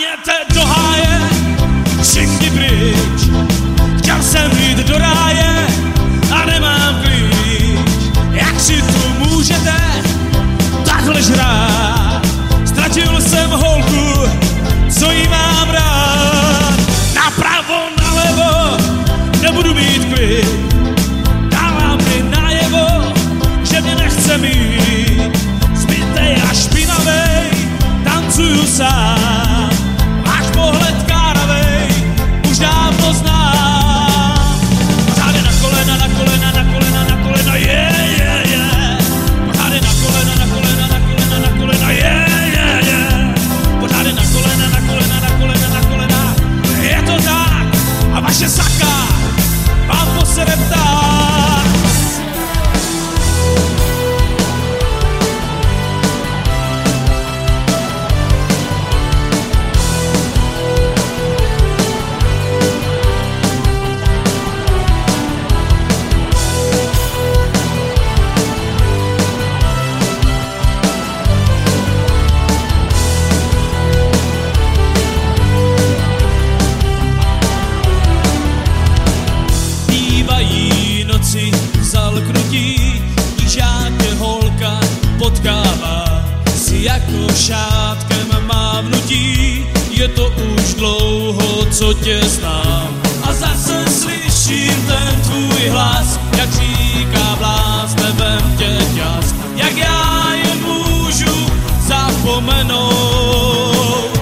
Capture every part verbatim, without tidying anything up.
táhněte do háje, všichni pryč. Chtěl jsem jít do ráje a nemám klíč. Jak si tu můžete takhle žrát? Ztratil jsem holku, co jí mám rád. Napravo, nalevo, nebudu mít klid. Dávám mi najevo, že mě nechce mít. Zbytej a špinavej, tancuju sám. Váš pohled káravej, už dávno znám. Pořád je na kolena, na kolena, na kolena, na kolena, je, je, je. Pořád je na kolena, na kolena, na kolena, na kolena, je, je, je. Pořád je na kolena, na kolena, na kolena, na kolena, je to tak. A vaše saka vám posede ptát. Zalknutí, nížák je holka potkává si jako šátkem mávnutí. Je to už dlouho, co tě znám a zase slyším ten tvůj hlas, jak říká blázne, vem tě ťas. Jak já je můžu zapomenout?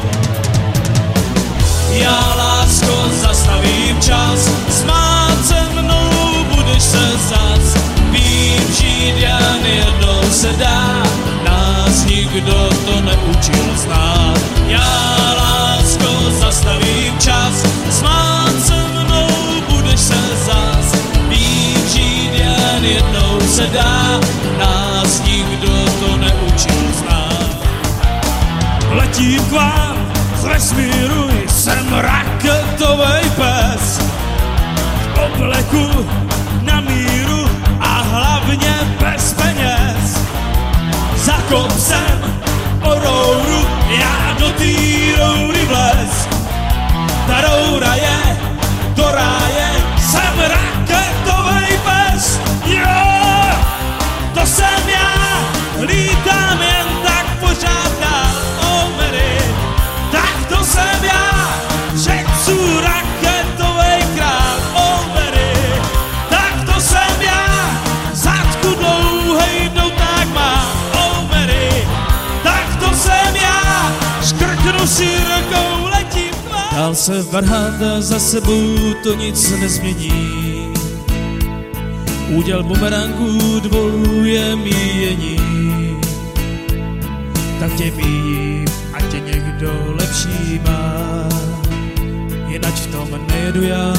Já, lásko, zastavím čas, smát se mnou budeš se zas. Vím, žít jen jednou se dá, nás nikdo to neučil znát. Já, lásko, zastavím čas, smát se mnou budeš se zas. Vím, žít jen jednou se dá, nás nikdo to neučil znát. Letím k vám z vesmíru, jsem raketovej pes. V obleku na míru a hlavně bez peněz. Za kopcem o rouru, já do tý roury vlez. Ta roura je do ráje, jsem raketovej pes. Jo, to jsem já, lítám jen tak pořád dál, oh Mary. Tak to jsem já, řekcu raketovej král, oh Mary. Tak to jsem já, zadku dlouhej tak má, oh Mary. Tak to jsem já, škrknu si rukou, letím k vám. Dál se vrhat a za sebou to nic nezmění. Úděl bumerangů dvou je míjení. Tak tě mím, ať tě někdo lepší má, jinak v tom nejedu já.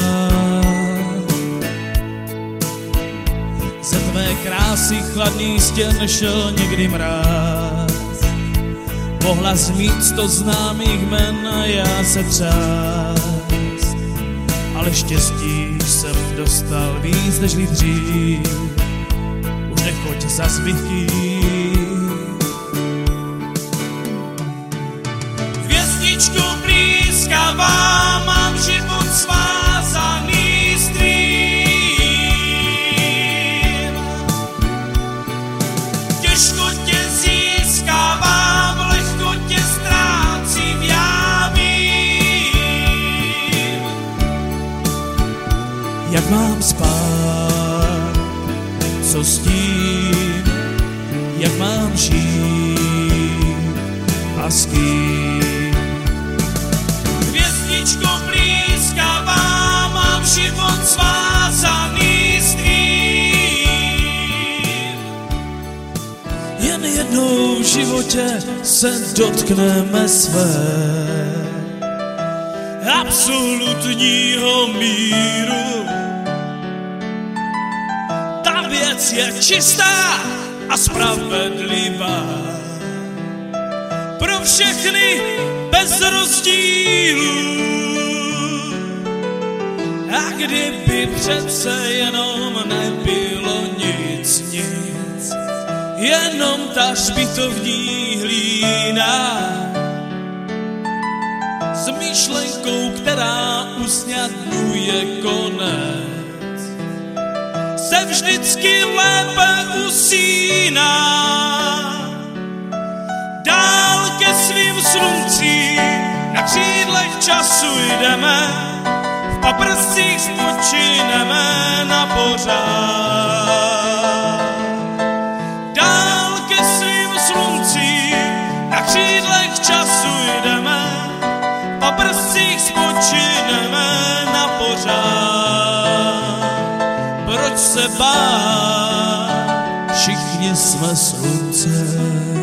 Ze tvé krásy chladný stěn šel někdy mráz. Mohla zmít sto známých jmen a já se třást. Ale štěstí jsem dostal víc nežli dřív. Už nechoď za zbytky. Hvězdičku blízkavá, mám život svázaný s tvým. Těžko tě získávám, lehko tě ztrácím, já vím. Jak mám spát, co s tím, jak mám žít a s kým. Hvězdičko blízkavá, mám život svázaný s tvým. Jen jednou v životě se dotkneme své absolutního míru. Ta věc je čistá a spravedlivá pro všechny bez rozdílů. A kdyby přece jenom nebylo nic, nic, jenom ta hřbitovní hlína, s myšlenkou, která usnadňuje konec, se vždycky lépe usíná. Dál ke svým sluncím na křídlech času jdeme, v paprscích spočineme na pořád. Dál ke svým sluncím na křídlech času jdeme, v paprscích spočineme na pořád. Proč se bát, všichni jsme slunce.